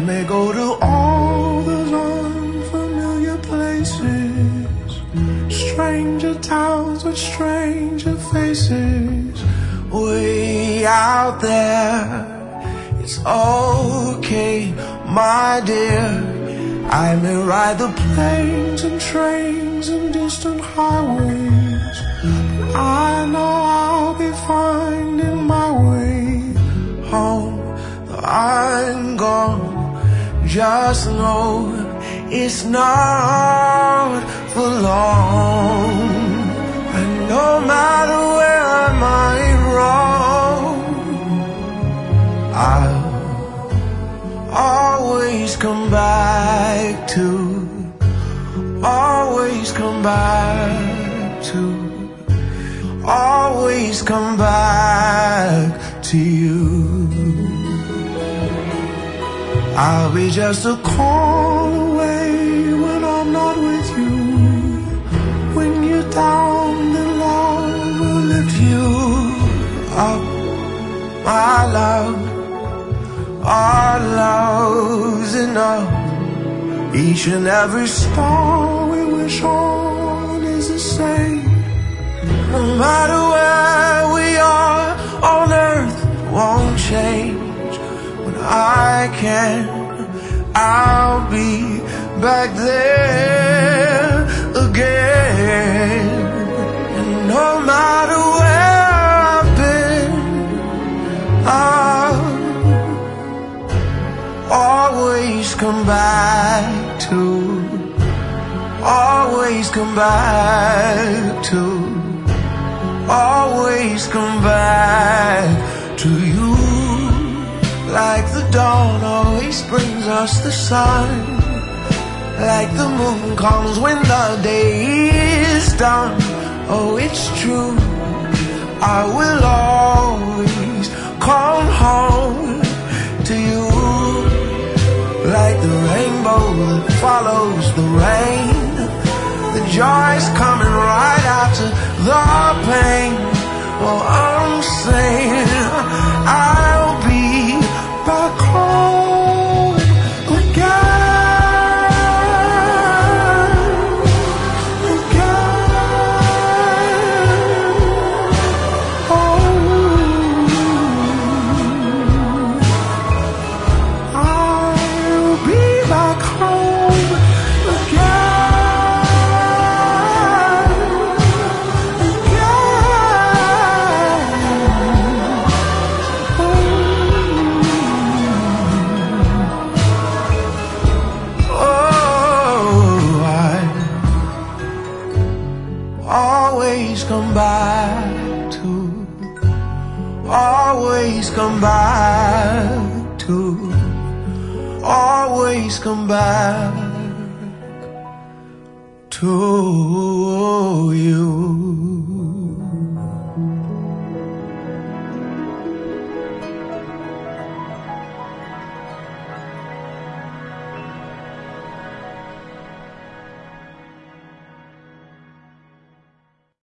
may go to all those unfamiliar places, stranger towns with stranger faces. Way out there, it's okay, my dear. I may ride the planes and trains and distant highways, but I know I'll be finding my way home. Though I'm gone, just know it's not for long. And no matter where I might roam, I'll always come back to, always come back to, always come back to you. I'll be just a call away when I'm not with you. When you're down, then love will lift you up, my love. Our love's enough. Each and every star we wish on is the same. No matter where we are on earth, it won't change. When I can, I'll be back there again. And no matter where I've been, I'll always come back to, always come back to, always come back to you. Like the dawn always brings us the sun, like the moon comes when the day is done. Oh, it's true, I will always come home to you. Like the rainbow that follows the rain, the joy's coming right after the pain. Oh, I'm saying I'll be back home again, come back to, always come back to, always come back to you.